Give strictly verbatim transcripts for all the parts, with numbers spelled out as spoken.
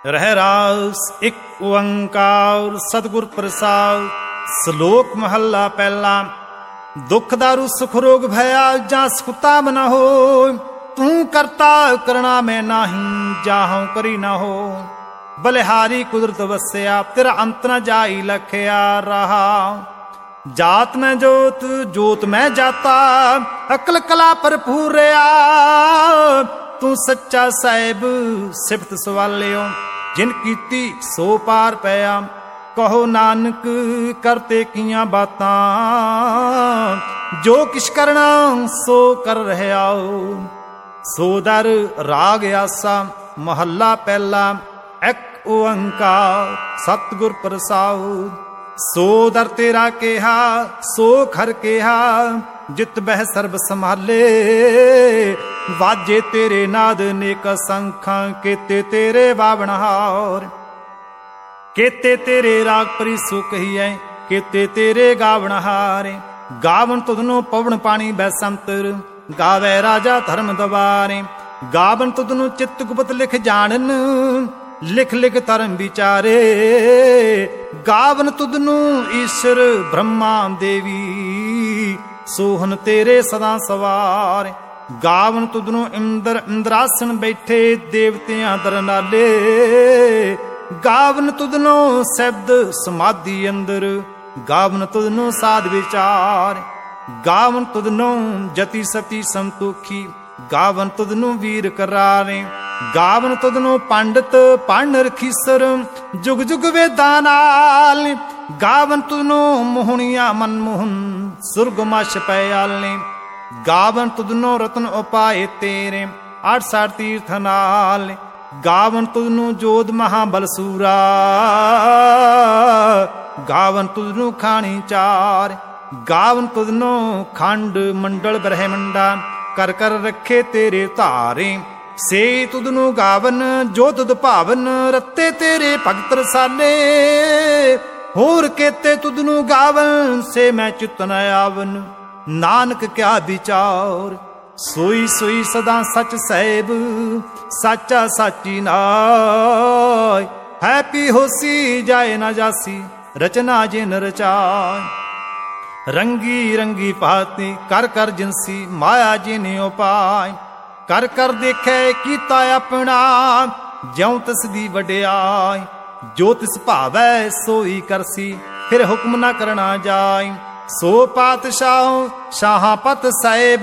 रहरास एक ओंकार सतगुर प्रसाद। श्लोक महला पहला। दुख दारू सुख रोग भया जा सुता न हो, तू करता करना में नाही जाहू करी न हो। बलिहारी कुदरत वस्या तेरा अंत न जाई लखया रहा। जात में जोत जोत में जाता अकल कला भरपूर रहा। तू सच्चा साहिब सिफत सवालियो जिन कीती सो पार पया। कहो नानक करते किया बातां, जो किश करना सो कर रहे आओ। सो दर राग आसा महला पहला। एक ओंकार सतगुर प्रसाद। सो दर तेरा केहा सो खर केहा, जित बह सर्ब संभाले। वाजे तेरे नाद नेक संखां, केते तेरे बावनहार। केते तेरे राग परी सो कहिए, केते तेरे गावनहारे। गावन तुधनो पवन पानी बैसंतर, गावे राजा धर्म दवारे। गावन तुधनो चित्त गुप्त लिख जानन, लिख लिख धर्म विचारे। गावन तुधनु ईश्वर ब्रह्मा देवी, सोहन तेरे सदा सवार। गावन तुधनु इंद्र इंद्रासन बैठे, देवतियां दर नाले। गावन तुधनो शब्द समाधि अंदर, गावन तुधनो साध विचार। गावन तुधनो जति सती संतोखी, गावन तुधनु वीर करारे। गावन तुधनु पंडित पढ़ रखीसर, जुग जुग वेदां नाल। गावन तुधनु मोहनिया मनमोहन, सुरगुमश पयाले। गावन तुधनु रतन उपाय तेरे, आठ साठ तीर्थ नाल। गावन तुधनु जोध महाबलसूरा, गावन तुधनु खानी चार। गावन तुधनु खंड मंडल ब्रह्मंडा, कर कर रखे तेरे धारे। से तुधनु गावन जो तुद भावन, रत्ते तेरे भगत रसाले। होर केते तुधनु गावन, से मैं चित न आवन। नानक क्या विचार, सोई सोई सदा सच साहिब। साचा साची नाय, है पी होसी जाए न जासी, रचना जिन रचाय। रंगी रंगी भांति कर कर जिनसी, माया जिन उपाय। कर कर देखे कीता अपना, ज्यों तिस दी वड्याई। जो तिस भावै सोई करसी, फिर हुक्म न करना जाय। सो पातशाह शाहपत साहिब,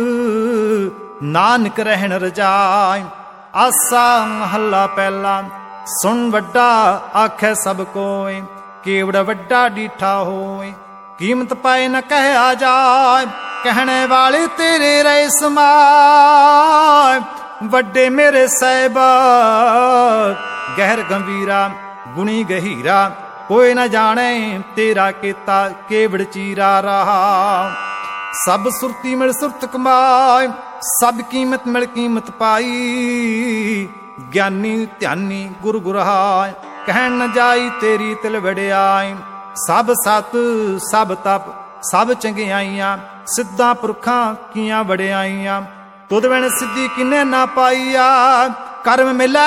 नानक रहन रजाय। आसा महला पहला। सुन वड्डा आखे सब कोय, केवड़ वड्डा डीठा होय। कीमत पाए न कह आ जाय, कहने वाले तेरे रहे समाय। वड्डे मेरे साहिबा गहर गंभीरा, गुणी गहीरा। कोई न जाने तेरा केता, केवड़ चीरा रहा। सब सुरती मिल सुरत कमाए, सब कीमत मिल कीमत पाई। ज्ञानी ध्यानी गुर गुरहाय, कहन न जाई तेरी तिल वड्याई। सब सत सब तप सब चंगियाइयां, सिद्धां पुरखां कीयां वड्याइयां। तुद बिन सिद्धि किने ना पाईया, कर्म मिलै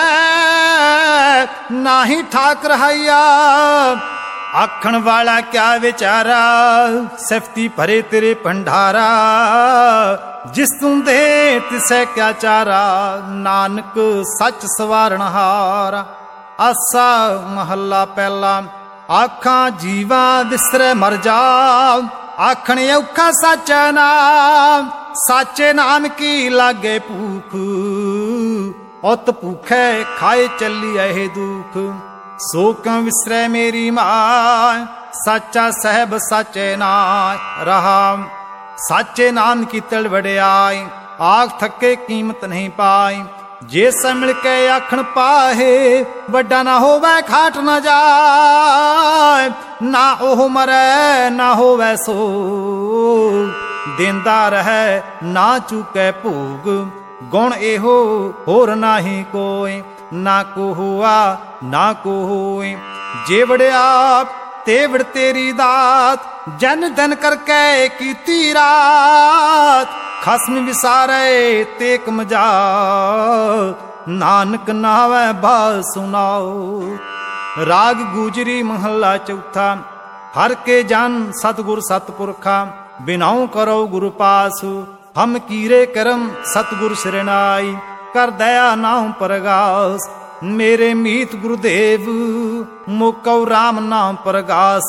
नाही ठाक रहाइया। आखण वाला क्या विचारा, सिफती भरे तेरे भंडारा। जिस तू दे तिसै क्या चारा, नानक सच सवारणहारा। आसा महला पहला। आखां जीवा दिसरे मर जा, आखण औखा साचा नाम। साचे नाम की लागे भूख, उत भूखे खाए चली अहे दुख। सो क्यों विसरै मेरी माय, साचा साहिब साचे नाय रहा। साचे नाम की तिल वड्याई, आख थके कीमत नहीं पाई। जे से मिल के आखण पाहे, वड्डा ना होवे खाट न जाए। ना ओह मरै ना होवे सो, देंदा रहे ना चूके भोग। गुण एहो होर नाही कोई, ना को हुआ ना को होए। जेवड़ आप तेवड़ तेरी दात, जन धन करके कीती रात। खसम विसारे तेक मजा, नानक नावै बाज सुनाओ। राग गुजरी महला चौथा। हर के जन सतगुर सतपुरखा, बिनाऊ करो गुरु पासु। हम कीरे करम सतगुर सिरनाई, कर दया नाम परगास। मेरे मीत गुरुदेव मुकौ राम नाम परगास।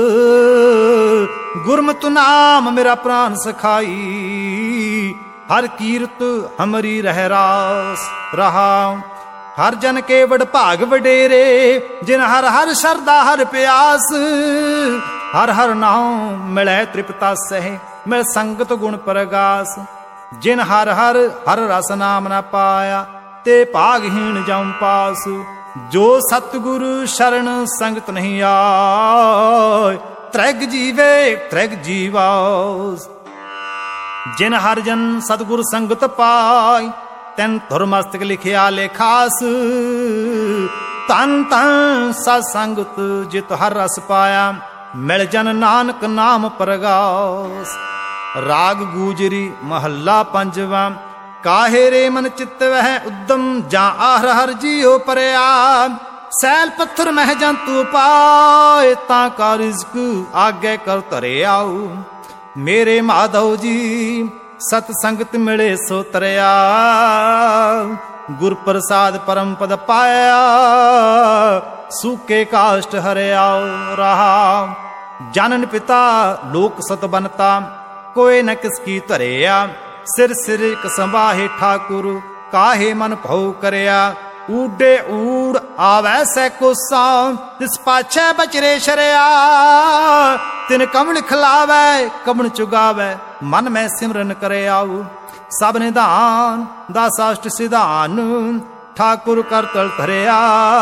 गुरमतु नाम मेरा प्राण सखाई, हर कीरत हमरी रह रास। रहा हर जन के वड भाग वडेरे, जिन हर हर शरदा हर प्यास। हर हर नाम मिलै तृप्ता सह, मिल संगत गुण परगास। जिन हर हर हर रस नाम न पाया, ते भागहीन जम पास। जो सतगुरु शरण संगत नहीं आय, त्रेग जीवे त्रेग जीवास। जिन हर जन सतगुर संगत पाय, तैन धुर मस्तक लिखिया लेखास। तन तन सत्संगत जित हर रस पाया, मिल जन नानक नाम परगास। राग गुजरी महला पंजवा। काहे रे मन चित्त वह उद्दम, जा आहर हर जियो परया। सैल पत्थर मह जंतु पाए, ता का रिज़्क आगे कर तरे आओ। मेरे माधव जी सतसंगत मिले सो तरया, गुर प्रसाद परम पद पाया। सूके काष्ट हरे आओ रहा। जानन पिता लोक सत बनता, कोई न किसकी तरया। सिर सिर कसंबाहे ठाकुर, काहे मन भौ करया। ऊडे ऊड़ आवै सै कोसा, तिस पाछे बचरे शरया। तिन कमण खिलावै कमण चुगावै, मन में सिमरन करे आओ। सब निधान दासाष्ट सिधान, ठाकुर कर तल धरया।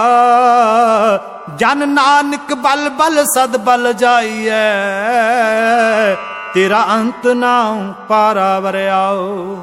जन नानक बल बल सद बल जाइए, तेरा अंत नाम पारा वरयाओ।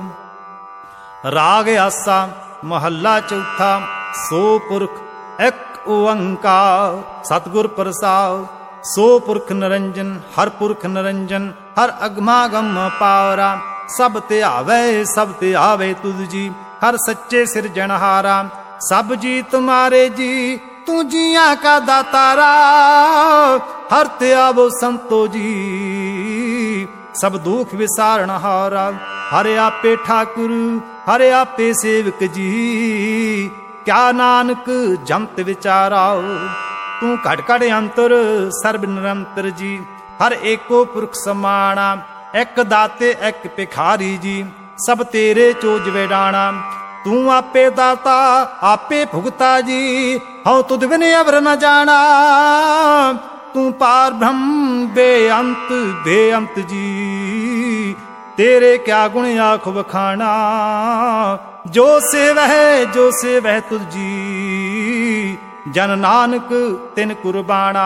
राग आसा महला चौथा। सो पुरख एक ओंकार, सतगुर प्रसाद। सो पुरख निरंजन, हर पुरख निरंजन। हर अगमागम पावरा, सब ते आवे सब ते आवे तुझ जी। हर सच्चे सिरजनहारा, सब जी तुम्हारे जी। तू जिया का दातारा, हर ते आवो संतो जी। सब दुख विसारण हारा, हरे आपे ठाकुर हरे आपे सेवक जी। क्या नानक जमत विचाराओ, तू घट घट अंतर सर्ब निरंतर जी। हर एको पुरख समाना, एक दाते एक भिखारी जी। सब तेरे चोज वेडाना, तू आपे दाता आपे भुगता जी। हूँ तुद बिन अवर न जाना, तू पार ब्रह्म बेअंत बेअंत जी। तेरे क्या गुण आख बखाना, जो से वह जो से वह तुझ जी। जन नानक तिन कुर्बाना,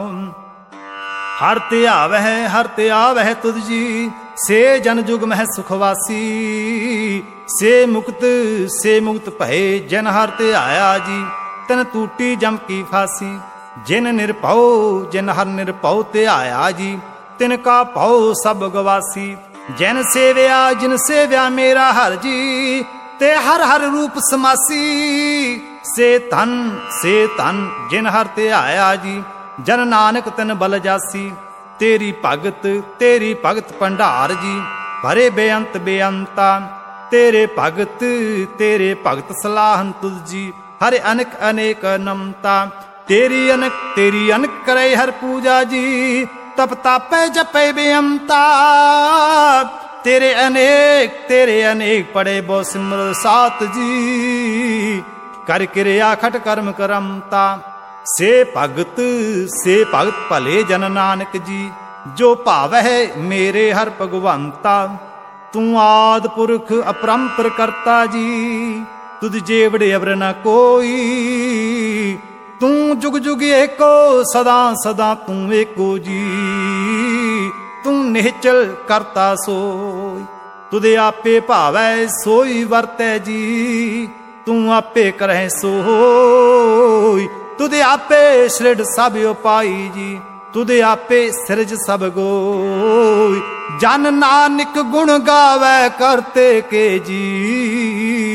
हर ते आवह हर ते आवह तुझ जी। से जन जुग मह सुखवासी, से मुक्त से मुक्त भय। जन हर ते आया जी, तन टूटी जम की फांसी। जिन निरभौ जिन हर निरभौ ते आया जी, तिनका भौ सब गवासी। जिन सेव्या जिन सेव्या मेरा हर जी, ते हर हर रूप समासी। से धन से धन जिन हर ते आया जी, जन नानक तिन बल जासी। तेरी भगत तेरी भगत भंडार जी, भरे बेअंत बेअंता। तेरे भगत तेरे भगत सलाहन तुझ जी, हरे अनक अनेक नमता। तेरी अनक तेरी अनक करे हर पूजा जी, तप तापे जपे बेअंता। तेरे अनेक तेरे अनेक पड़े बो सिमर सात जी, कर क्रिया खट कर्म करमता। से भगत से भगत भले जन नानक जी, जो भावै मेरे हर भगवंता। तू आद पुरख अपरंपर करता जी, तुझ जेवड़े अवर न कोई। तू जुग जुग एको सदा सदा तू एको जी। तू निहचल करता सोई, तुझे आपे भावै सोई वरतै जी। तू आपे करह सोई, तुझे आपे सृड सब उपाई जी। तुझे आपे सिरज सब गोई, जन नानक गुण गावै करते के जी।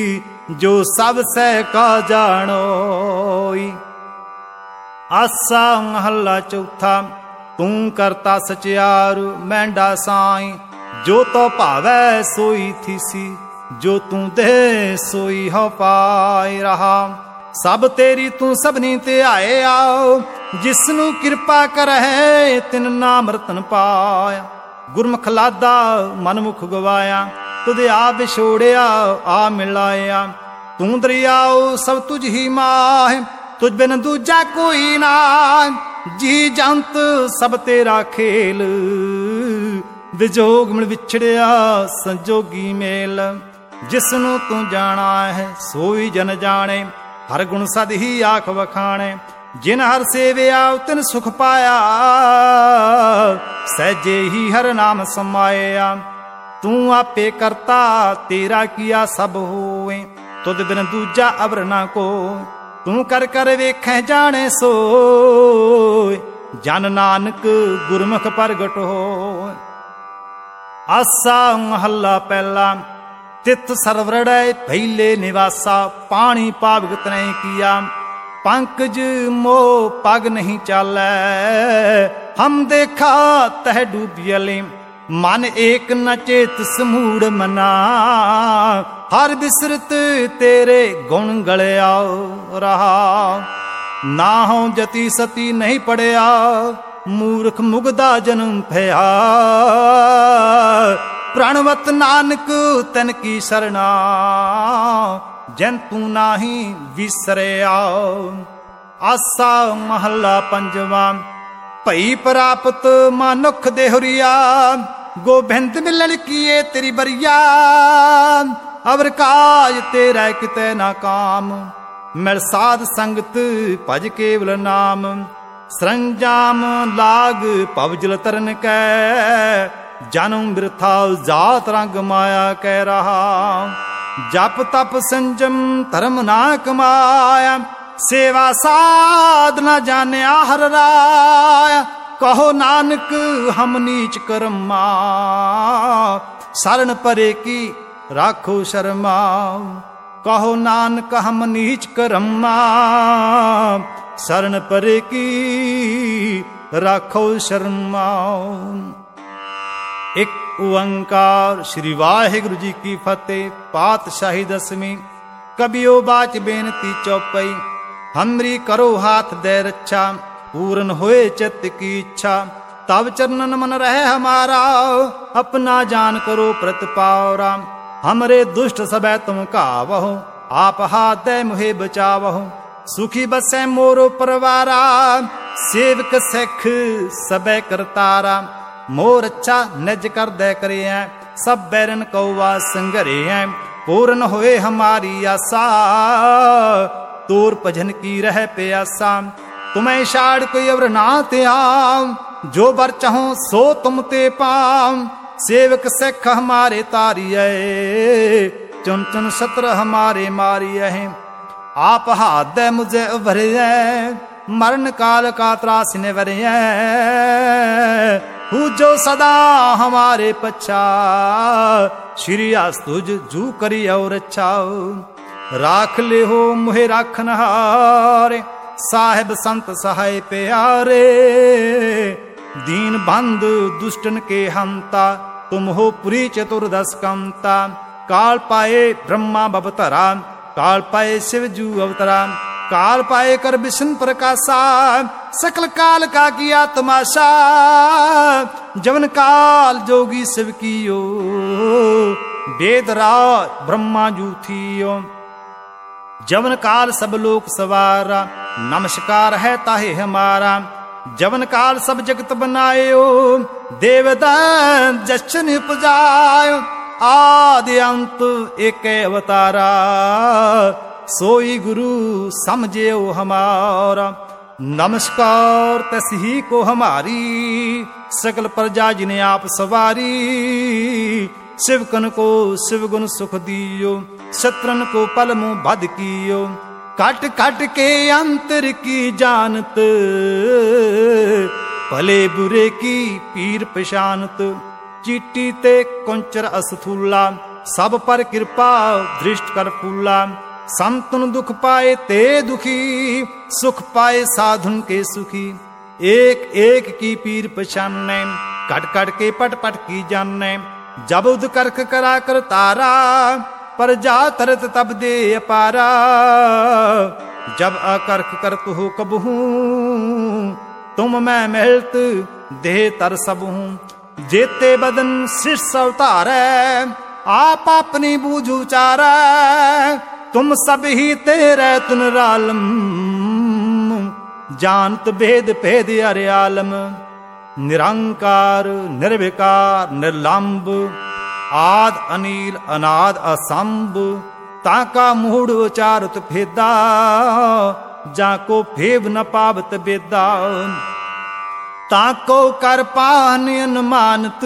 जो सब सह का जानोई। आसा महला चौथा। तू करता सचियार मैंडा साई, जो तो भावै सोई थीसी, जो तू दे सोई हो पाए रहा। सब तेरी तू सबनी ते आए आओ, जिसनू कृपा करहे तिन नाम रतन पाया। गुरमुख लादा मनमुख गवाया, तुझे आ बिछोड़िया आ मिलाया। तू दरियाओ सब तुझ ही माह, तुझ बिन दूजा कोई ना। जी जंत सब तेरा खेल, विजोग मिल विछड़िया संजोगी मेल। जिसनू तू जाना है सोई जन जाने, हर गुण सद ही आख वखाणे। जिन हर सेविया तिन सुख पाया, सहजे ही हर नाम समाया। तू आपे करता तेरा किया सब होए, तुद बिन दूजा अवर ना को। तू कर कर वेखें जाने सोए, जन नानक गुरमुख प्रगट हो। आसा महला पहला। तित सरवरड़ै भैले निवासा, पानी पावगत नहीं किया। पंकज मोह पग नहीं चालै, हम देखा तह डूबियले। मन एक न चेत समूढ़ मना, हर बिसरत तेरे गुण गलिया रहा। ना हो जति सती नहीं पड़िया, मूर्ख मुगदा जन्म भया। प्रणवत नानक तन की सरना, जन तू नाही विसरिया। आसा महला पंजवा। भई प्राप्त मानुख देहुरिया, गोबिंद मिलन किए तेरी बरिया। अवर काज तेरा किते ना काम, मिल साध संगत भज केवल नाम। सरंजाम लाग पवजल तरन कै, जन्म बिरथा जात रंग माया कह रहा। जप तप संजम धर्म ना कमाया, सेवा साध न जानिया हर राय। कहो नानक हम नीच कर्मा, शरण परे की राखो शर्मा। कहो नानक हम नीच कर्मा, शरण परे की राखो शर्मा। एक ओंकार। श्री वाहिगुरु जी की फतेह। पातशाही दसवीं। कबियो बाच बेनती चौपई, हमरी करो हाथ दे रक्षा। पूर्ण होए चित्त की इच्छा, तब चरणन मन रहे हमारा। अपना जान करो प्रतिपावरा, हमरे दुष्ट सबै तुम कावहो। आप हाथ दे मुहे बचावहो, सुखी बसै मोरो परवारा। सेवक सिख सबै करतारा, मोर अच्छा निज कर दे करे हैं। सब बैरन कौवा संघरे हैं, पूर्ण होए हमारी आशा। तोर भजन की रह प्यासा, तुम्हें छाड़ कोई अवर ना ते आम। जो बर चाहो सो तुम ते पाम। सेवक सिख हमारे तारिये, चुन चुन सत्र हमारे मारिये। आप हाथ दे मुझे उभरिए, मरण काल का त्रास निवरिए। हूँ जो सदा हमारे पच्छा, श्री आस्तुज जू करी और अच्छा। राख ले हो मुहे राखन हारे, साहेब संत सहाय प्यारे। दीन बंद दुष्टन के हंता, तुम हो पुरी चतुर्दश कंता। काल पाए ब्रह्मा बवतरा, काल पाए शिव जू अवतरा। काल पाए कर विष्णु प्रकाशा, सकल काल का किया तमाशा। जवन काल जोगी शिव कियो, वेद राज ब्रह्मा जू थियो। जवन काल सब लोक सवारा, नमस्कार है ताहे हमारा। जवन काल सब जगत बनायो, देवदान जशन उपजायो। आदि अंत एक अवतारा, सोई गुरु समझे हमारा। नमस्कार तसी को हमारी, सकल प्रजा जिन्हें आप सवारी। शिवकन को शिव गुण सुख दियो, शत्रन को पल मुँह बद कियो। कट कट के अंतर की जानत, भले बुरे की पीर पशानत। चीटी ते कुंचर असथूला, ਸਭ ਪਰ ਕਿਰਪਾ ਦ੍ਰਿਸ਼ਟ ਕਰ ਫੂਲਾ। ਸੰਤਨ ਦੁਖ ਪਾਏ ਤੇ ਦੁਖੀ, ਸੁਖ ਪਾਏ ਸਾਧੁਨ ਕੇ ਸੁਖੀ। एक एक की पीर पछानै, कट कट के पट पट की जानै। जब उद करख करा कर तारा, पर जा तरत तब दे अपारा। जब अकरख करत हो कबहू, तुम मैं मिलत देह तर सब हूँ। जेते बदन शीर्ष अवतारै, आप अपनी बूझ उचारै। तुम सब ही तेरे तुन रालम, जानत भेद भेद अरे आलम। निरंकार निर्विकार निर्लंब, आद अनील अनाद असंभ। ताका मूढ़ उचारत भेदा, जाको फेब न पावत बेदा। ताको कर पान अनुमानत,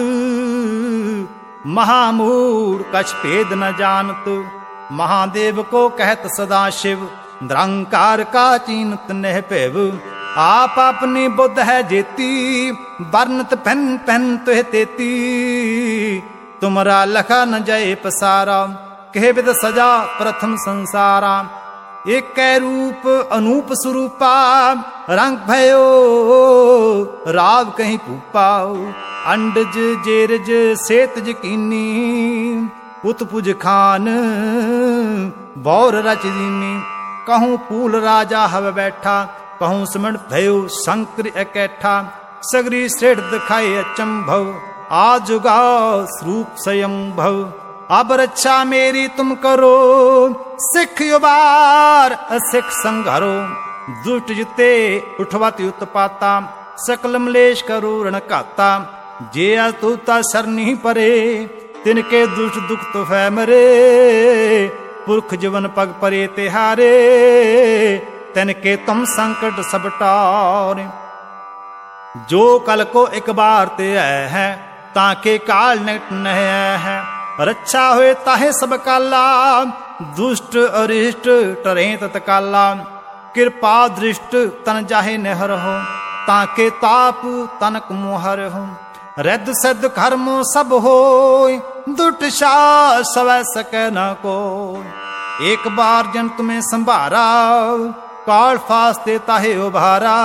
महामूढ़ कछ भेद न जानत। महादेव को कहत सदा शिव, निरंकार का चीनत नह पैव। आप अपनी बुद्ध है जेती, वर्णत पहन पहन तुह तेती। तुमरा लखा न जय पसारा, कहे विद सजा प्रथम संसारा। एक रूप अनूप स्वरूपा, रंग भयो राव कहीं पूपा। अंडज जेरज सेतज कीनी, उत्पुज खान बौर रच दीनी। कहूँ फूल राजा हव बैठा, कहूँ सिमट भयो शंकर एकैठा। सगरी श्रेष्ठ दिखाए अचंभव, आजुगा स्वरूप स्वयं भव। अब रक्षा मेरी तुम करो, सिख युबार असिख संघरो। दुष्ट जिते उठवाति उत्पाता, सकल मलेश करो रण काता। जे अतुता सरनी परे, तिनके दुष्ट दुख तो है मरे। पुरख जीवन पग परे तिहारे, तिनके तुम संकट सब टारे। जो कल को एक बार ते है, ताके काल निकट नह है। रक्षा हुए ताहे सब काला, दुष्ट अरिष्ट टरे तत्काला। कृपा दृष्ट तन जाहे नहर हो, ताके ताप तनक मोहर हो। रिद सिद्ध कर्म सब होय, दुष्ट शाह सवै सकै न को। एक बार जन तुम्हें संभारा, काल फास्ते ताहे उभारा।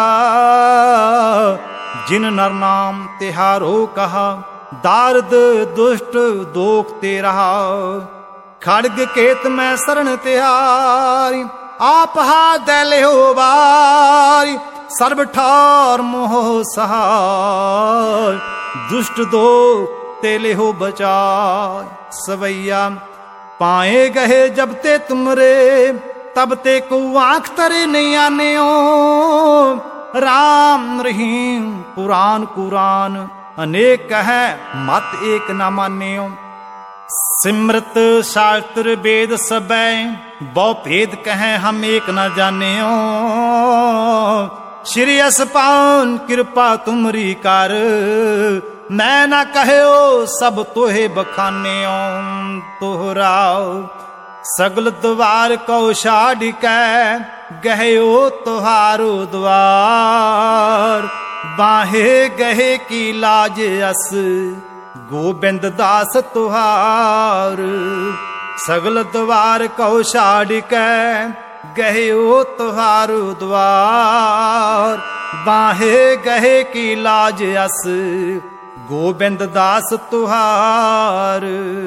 जिन नर नाम तिहारो कहा, दारद दुष्ट दोख ते रहा। खड़ग केत में शरण तिहारी, आप हा दैले हो बारी। सर्व ठार मोह सहाय, दुष्ट दो तेले हो बचाय। सवैया पाए गहे जब ते तुमरे, तब ते को आंख तरे नहीं आने ओ। राम रहीम पुराण कुरान, अनेक है मत एक न माने ओ। सिमृत शास्त्र वेद सबै, बहु भेद कहें हम एक न जाने ओ। श्री असपान कृपा तुमरी कर, मैं न कहो सब तोहे बखाने तोहराओ। सगल द्वार कौ छाड़ कै, गहयो तुहारो द्वार। बाहे गहे की लाज अस, गोबिंद दास तुहार। सगल द्वार कौ छाड़ कै, गहयो तुहारो द्वार। बाहे गहे की लाज अस, गोबिंद दास तुहार।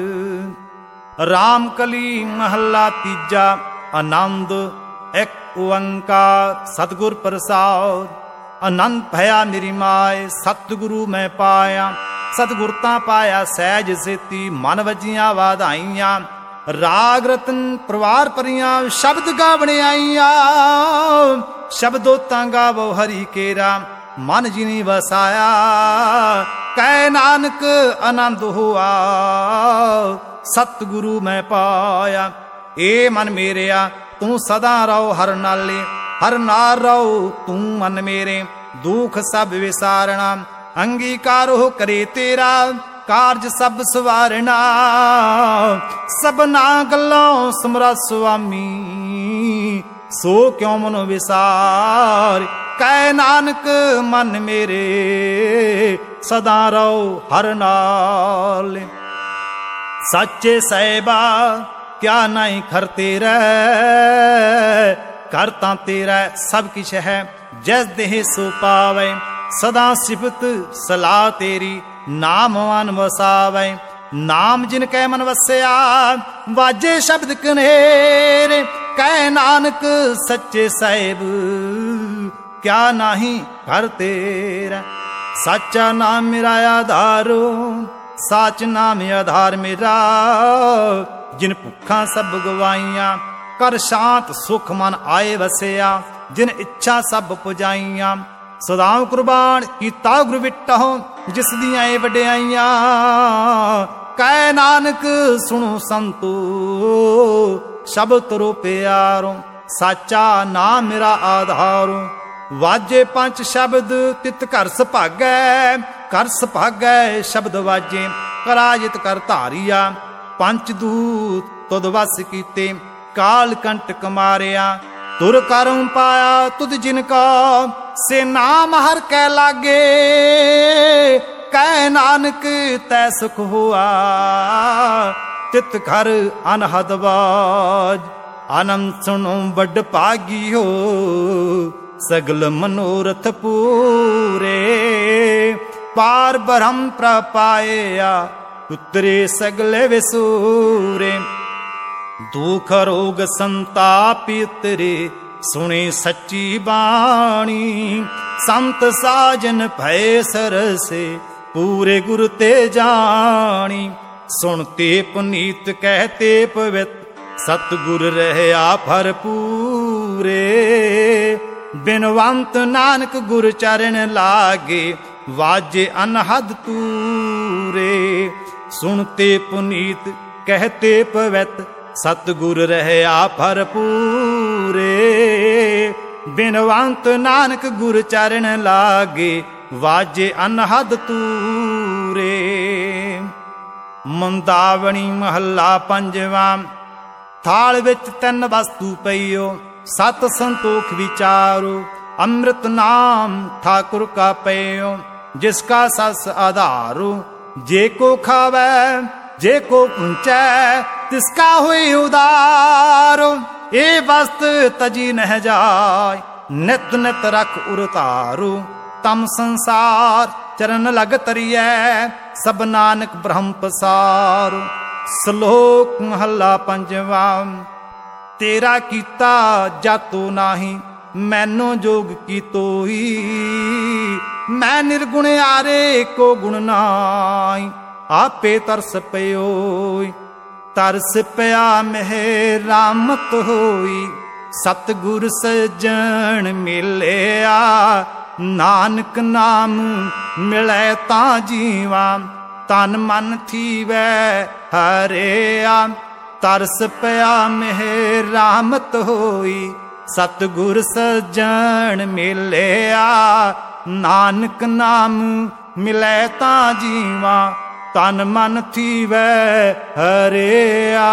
रामकली महला तीजा, आनंद एक ओंकार सतगुर प्रसाद। अनंत भया मेरी माए, सतगुरु मैं पाया। सतगुरता पाया सहज सेती, मन वजियां वाधाइयां। राग रतन प्रवार परियां, शब्द गावणे आईयां। शब्दो गावो हरि केरा, मन जिनी वसाया। कै नानक आनंद हुआ, सतगुरु मैं पाया। ए मन मेरेया तू सदा रहो हर नाले, हर नार रहो तू मन मेरे। दुख सब विसारना, अंगीकार हो करे तेरा। कारज सब सवारना, सबना गल्लों समरा स्वामी। सो क्यों मनो विसार, कै नानक मन मेरे। सदा रहो हर नाल। ਸਾਚੇ ਸਾਹਿਬਾ ਕਿਆ ਨਹੀਂ ਖਰ ਤੇਰਾ, ਕਰ ਤਾਂ ਤੇਰਾ ਸਭ ਕਿਛ ਹੈ, ਜੈਸ ਦੇਹ ਸੋ ਪਾਵੇ। ਸਦਾ ਸਿਫਤ ਸਲਾਹ ਤੇਰੀ, ਨਾਮ ਮਨ ਵਸਾਵੇ। ਨਾਮ ਜਿਨ ਕੈ ਮਨ ਵਸਿਆ, ਵਾਜੇ ਸ਼ਬਦ ਕਨੇਰੇ। ਕਹਿ ਨਾਨਕ ਸੱਚੇ ਸਾਹਿਬ ਕਿਆ ਨਾਹੀ ਘਰ ਤੇਰਾ। ਸਾਚਾ ਨਾਮ ਮੇਰਾ ਆਧਾਰੋ, ਸਾਚ ਨਾਮ ਆਧਾਰ ਮੇਰਾ। ਜਿਨ ਭੁੱਖਾਂ ਸਭ ਗਵਾਈਆਂ, ਕਰ ਸ਼ਾਂਤ ਸੁਖ ਮਨ ਆਏ ਵਸਿਆ। ਜਿਨ ਇੱਛਾ ਸਭ ਪੁਜਾਈਆਂ, ਸਦਾਉ ਕੁਰਬਾਨ ਕੀਤਾ ਗੁਰ ਵਿਟਹੁ। ਜਿਸ ਦੀਆਂ ਏ ਵਡਿਆਈਆਂ, ਕਹਿ ਨਾਨਕ ਸੁਣੋ ਸੰਤੋ ਸ਼ਬਦ ਤਰੋ ਪਿਆਰੋ। ਸਾਚਾ ਨਾਮ ਮੇਰਾ ਆਧਾਰੋ, ਵਾਜੇ ਪੰਜ ਸ਼ਬਦ ਤਿਤ ਘਰ ਸੁਭਾਗੈ। ਘਰ ਸੁਭਾਗੈ ਸ਼ਬਦ ਵਾਜੇ, ਕਰਾਜਿਤ ਕਰ ਧਾਰੀਆ। ਪੰਜ ਦੂਤ ਤੁਧ ਵਸ ਕੀਤੇ, ਕਾਲ ਕੰਟਕ ਮਾਰਿਆ। ਤੁਰ ਕਰਮ ਪਾਇਆ ਤੁਧ ਜਿਨ ਕਾ, ਸੇ ਨਾਮ ਹਰ ਕੈ ਲਾਗੇ। ਕਹਿ ਨਾਨਕ ਤੈ ਸੁਖ ਹੋਆ, ਤਿਤ ਘਰ ਅਨਹਦ ਬਾਜ। ਆਨੰਦ ਸੁਣੋ ਵੱਡ ਭਾਗੀਓ, ਸਗਲ ਮਨੋਰਥ ਪੂਰੇ। ਪਾਰ ਬ੍ਰਹਮ ਪ੍ਰਪਾਇਆ, ਉਤਰੇ ਸਗਲੇ ਵਿਸੂਰੇ। ਦੁਖ ਰੋਗ ਸੰਤਾਪ ਉਤਰੇ, ਸੁਣੇ ਸੱਚੀ ਬਾਣੀ। ਸੰਤ ਸਾਜਨ ਭੈ ਸਰਸੇ, ਪੂਰੇ ਗੁਰ ਤੇ ਜਾਣੀ। ਸੁਣਤੇ ਪੁਨੀਤ ਕਹਤੇ ਪਵਿੱਤ, ਸਤਿਗੁਰ ਰਹਿਆ ਭਰਪੂਰੇ। ਬਿਨਵੰਤ ਨਾਨਕ ਗੁਰ ਚਰਨ ਲਾਗੇ, ਵਾਜੇ ਅਨਹਦ ਤੂਰੇ। ਸੁਣਤੇ ਪੁਨੀਤ ਕਹਤੇ ਪਵਿੱਤ, ਸਤਿਗੁਰ ਰਹਿਆ ਭਰਪੂਰੇ। ਬਿਨਵੰਤ ਨਾਨਕ ਗੁਰ ਚਰਨ ਲਾਗੇ, ਵਾਜੇ ਅਨਹਦ ਤੂਰੇ। ਮੁੰਦਾਵਣੀ ਮਹੱਲਾ ਪੰਜਵਾਂ। ਥਾਲ ਵਿੱਚ ਤਿੰਨ ਵਸਤੂ ਪਈਓ, ਸਤ ਸੰਤੋਖ ਵਿਚਾਰੋ। ਅੰਮ੍ਰਿਤ ਨਾਮ ਠਾਕੁਰ ਕਾ ਪਈਓ, ਜਿਸ ਕਾ ਸਸ ਆਧਾਰੋ। ਜੇ ਕੋ ਖਾਵੈ ਜੇ ਕੋ ਪੁੰਚੈ, ਤਿਸ ਕਾ ਹੋਇ ਉਦਾਰੋ। ਇਹ ਵਸਤ ਤਜੀ ਨਹਿ ਜਾਏ, ਨਿਤ ਨਿਤ ਰਖ ਉਰਤਾਰੋ। ਤਮ ਸੰਸਾਰ ਚਰਨ ਲਗ ਤਰੀਐ, ਸਭ ਨਾਨਕ ਬ੍ਰਹਮ ਪਸਾਰੋ। ਸ਼ਲੋਕ ਮਹੱਲਾ ਪੰਜਵਾਂ। ਤੇਰਾ ਕੀਤਾ ਜਾਤੋ ਨਾਹੀ, ਮੈਨੋ ਜੋਗ ਕੀ ਤੋਈ। ਮੈਂ ਨਿਰਗੁਣ ਆਰੇ ਕੋ ਗੁਣ ਨਾਈ, ਆਪੇ ਤਰਸ ਪਇਓਈ। ਤਰਸ ਪਿਆ ਮਹਿ ਰਾਮਤ ਹੋਈ, ਸਤਿਗੁਰ ਸੱਜਣ ਮਿਲਿਆ। ਨਾਨਕ ਨਾਮ ਮਿਲੈ ਤਾਂ ਜੀਵਾ, ਤਨ ਮਨ ਥੀਵੈ ਹਰਿਆ। ਤਰਸ ਪਿਆ ਮਹਿ ਰਾਮਤ ਹੋਈ, ਸਤਿਗੁਰ ਸੱਜਣ ਮਿਲਿਆ। ਨਾਨਕ ਨਾਮ ਮਿਲੈ ਤਾਂ ਜੀਵਾ, ਤਨ ਮਨ ਥੀਵੈ ਹਰਿਆ।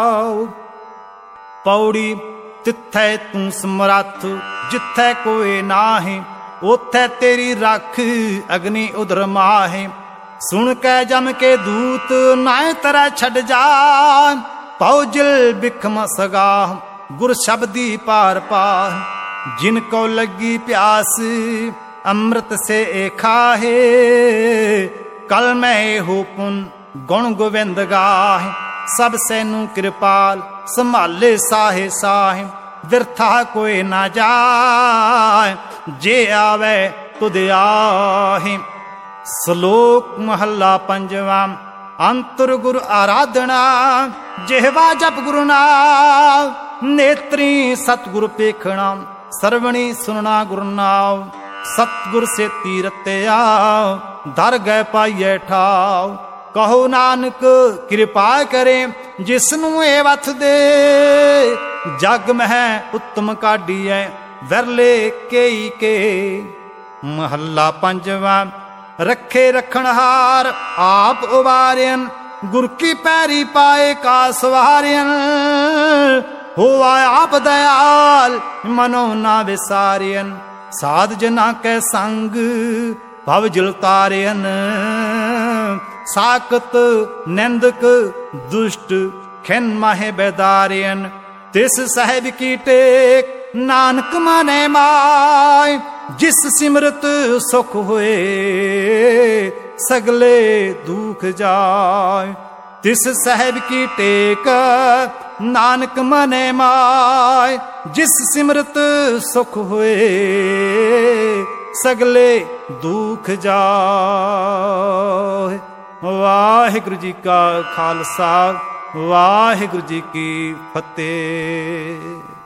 ਪੌੜੀ। ਤਿੱਥੈ ਤੂੰ ਸਮਰੱਥ, ਜਿੱਥੈ ਕੋਇ ਨਾਹੀਂ। ਉਥੈ ਤੇਰੀ ਰੱਖ, ਅਗਨੀ ਉਦਰ ਮਾਹੇ। ਸੁਣ ਕੇ ਜਮ ਕੇ ਦੂਤ, ਨਾਇ ਤਰੈ ਛੱਡ ਜਾ। ਪਉਜਲ ਬਿਖਮ ਸਗਾਹ, ਗੁਰ ਸ਼ਬਦੀ ਪਾਰ ਪਾਹ। ਜਿਨ ਕੋ ਲੱਗੀ ਪਿਆਸ, ਅੰਮ੍ਰਿਤ ਸੇ ਖਾਹੇ। ਕਲ ਮੈਂ ਹੋ ਪੁਨ, ਗੁਣ ਗੋਵਿੰਦ ਗਾਹੇ। ਸਭ ਸੈਨੂੰ ਕਿਰਪਾਲ, ਸੰਭਾਲੇ ਸਾਹੇ ਸਾਹੇ। ਵਿਰਥਾ ਕੋਈ ਨਾ ਜਾਏ, ਜੇ ਆਵੇ ਤੁਧ ਆਹੇ। ਸ਼ਲੋਕ ਮਹੱਲਾ ਪੰਜਵਾਂ। ਅੰਤਰ ਗੁਰ ਆਰਾਧਨਾ, ਜਿਹਵਾ ਜਪ ਗੁਰੂ ਨਾਮ। ਨੇਤਰੀ ਸਤਿਗੁਰ ਪੇਖਣਾ, ਸਰਵਣੀ ਸੁਨਣਾ ਗੁਰ ਨਾਮ। ਸਤਿਗੁਰ ਸੇ ਤੀਰਤਿਆ, ਧਰ ਗਏ ਪਾਈਐ ਠਾਉ। ਕਹੋ ਨਾਨਕ ਕਿਰਪਾ ਕਰੇ, ਜਿਸਨੂੰ ਇਹ ਵਥ ਦੇ। ਜਗ ਮਹਿ ਉੱਤਮ ਕਾਢੀਐ, ਵਿਰਲੇ ਕੇਈ ਕੇ। ਮਹੱਲਾ ਪੰਜਵਾਂ। ਰੱਖੇ ਰਖਣਹਾਰ, ਆਪ ਉਬਾਰਿਅਨ। ਗੁਰ ਕੀ ਪੈਰੀ ਪਾਏ ਕਾ ਸਵਾਰਿਅਨ। ਹੋਆ ਆਪ ਦਇਆਲ, ਮਨੋ ਨਾ ਵਿਸਾਰਿਅਨ। ਸਾਧ ਜਨਾ ਕੈ ਸੰਗ, ਭਵ ਜਲ ਤਾਰਿਅਨ। ਸਾਕਤ ਨਿੰਦਕ ਦੁਸ਼ਟ ਖਿਨ ਮਾਹੇ ਬੈਦਾਰਿਅਨ ਤਿਸ ਸਾਹਿਬ ਕੀ ਟੇਕ ਨਾਨਕ ਮਨੈ ਮਾਇ ਜਿਸ ਸਿਮਰਤ ਸੁਖ ਹੋਏ ਸਗਲੇ ਦੁਖ ਜਾਏ ਤਿਸ ਸਾਹਿਬ ਕੀ ਟੇਕ ਨਾਨਕ ਮਨੈ ਮਾਇ ਜਿਸ ਸਿਮਰਤ ਸੁਖ ਹੋਏ ਸਗਲੇ ਦੁਖ ਜਾਏ। ਵਾਹਿਗੁਰੂ ਜੀ ਕਾ ਖਾਲਸਾ ਵਾਹਿਗੁਰੂ ਜੀ ਕੀ ਫਤਿਹ।